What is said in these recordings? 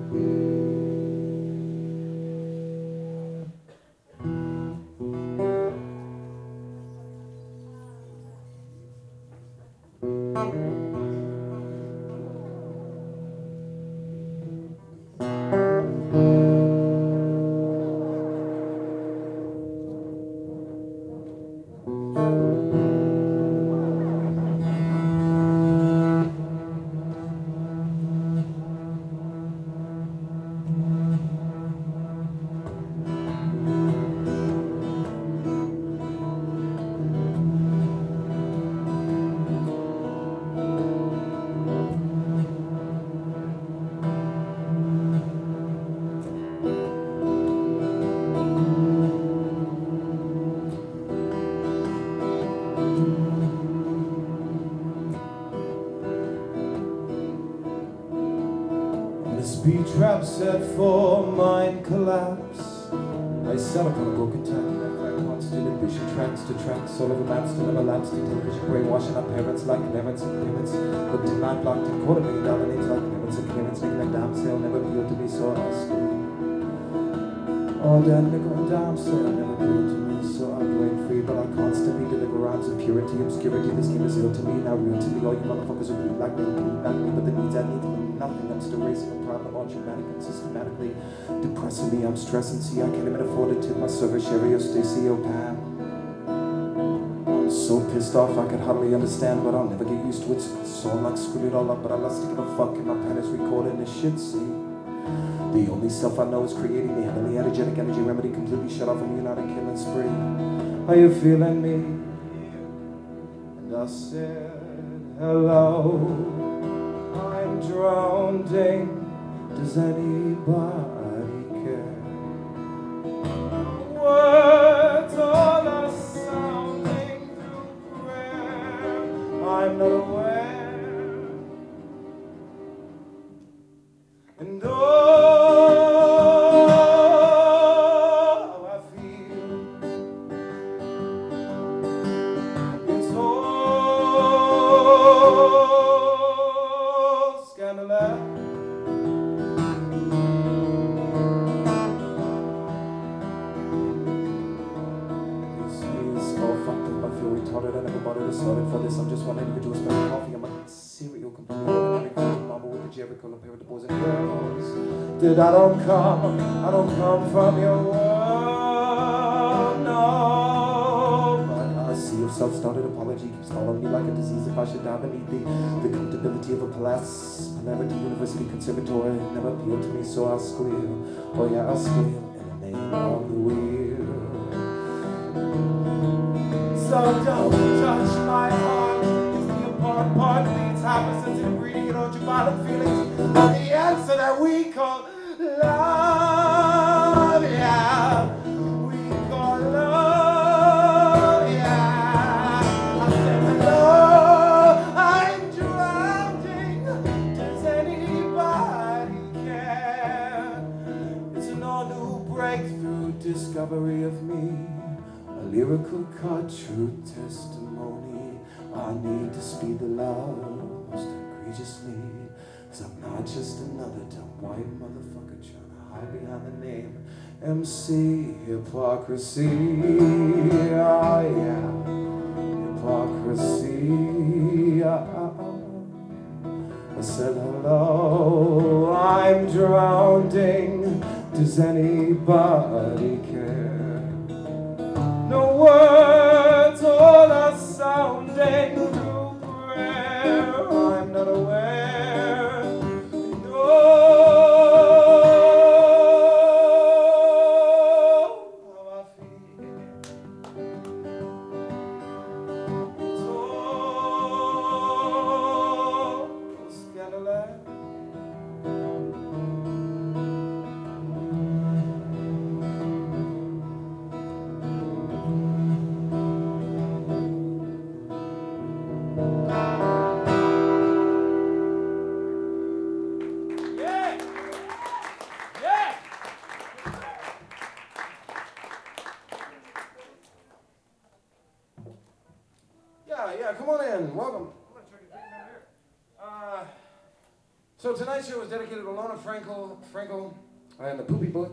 Speed trap set for mind collapse. I sat upon a broken town that ran constant ambition, trance to trance, all over maps to never lapse, to television brainwashing our parents like parents and parents. But denied, blocked and quarter million dollar names like parents and parents, making that damn sale never appealed to me, so I screamed. Oh, that nickel and dime sale never appealed to me, so I break free, but I constantly deliver rhymes of purity, obscurity. This game is ill to me, now real to me. All you motherfuckers are like me, but the needs I need for nothing. I'm still raising a problem on traumatic and systematically depressing me. I'm stressing, see, I can't even afford to tip my server, Sherry or Stacy or Pam. I'm so pissed off I could hardly understand, but I'll never get used to it. So I'm like, screw it all up, but I lost to give a fuck, and my pen is recording this shit, see. The only self I know is creating the heavenly energetic energy remedy, completely shut off from you, not a killing spree. Are you feeling me? And I said, hello, I'm drowning. Does anybody care? Words all are sounding through prayer. I'm not aware. And for this, I'm just one individual spending coffee. I'm a cereal completely ordinary mama with the Jericho and pair of the boys and girls. Dude, I don't come from your world, no. But I see if self-started apology keeps following me like a disease. If I should die beneath the comfortability of a polarity university conservatory, it never appealed to me, so I'll squeal. Oh yeah, I'll squeal in the name of the wheel. So don't touch my heart. It's the apart part of me. It's hypersensitive breeding and ultraviolet feelings. And the answer that we call love, yeah. We call love, yeah. I said hello, I'm drowning. Does anybody care? It's an all new breakthrough discovery of me. A lyrical cut, true testimony. I need to speed the love most egregiously, 'cause I'm not just another dumb white motherfucker trying to hide behind the name MC. Hypocrisy, oh yeah, hypocrisy. I said hello, I'm drowning. Does anybody care? No words, all are sounding through prayer. I'm not aware. No, how I feel. It's all scandalous. Yeah, come on in. Welcome. So tonight tonight's show is dedicated to Lona Frankel, and the Poopy Book.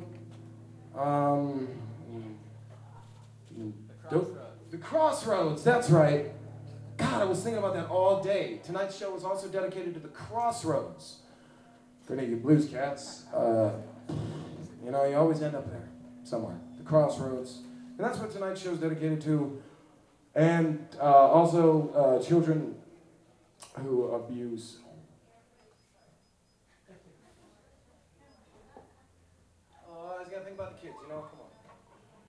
The Crossroads, that's right. God, I was thinking about that all day. Tonight's show is also dedicated to the Crossroads. For any of you blues cats, you know, you always end up there, somewhere. The Crossroads. And that's what tonight's show is dedicated to. And also children who abuse. Oh, I just gotta think about the kids, you know, come on.